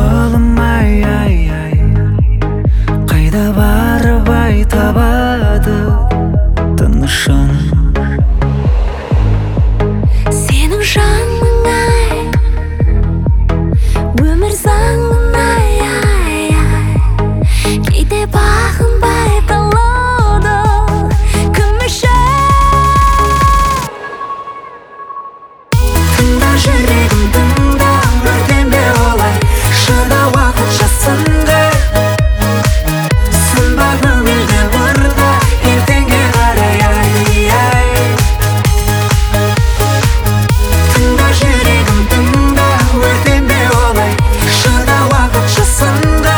жолым ай, қайда барып табады тынышын. Сенің жаның өмір заңың кейде бағынбай қалады кім үшін? Тыңда жүрегім, тыңда, өртенбе олай, шыда уақытша сынды. Сынба көңілді бұрда, ертеңге қарай Тыңда жүрегім, тыңда, өртенбе олай, шыда уақытша сынды.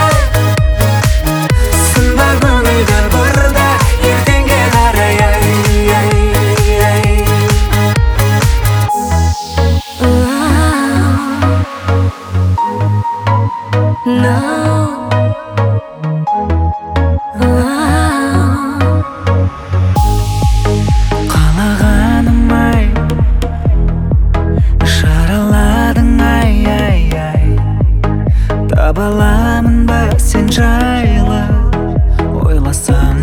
Сынба көңілді бұрда, ертеңге қарай Қалағаным жараладың таба аламын ба сен жайлы ойласам.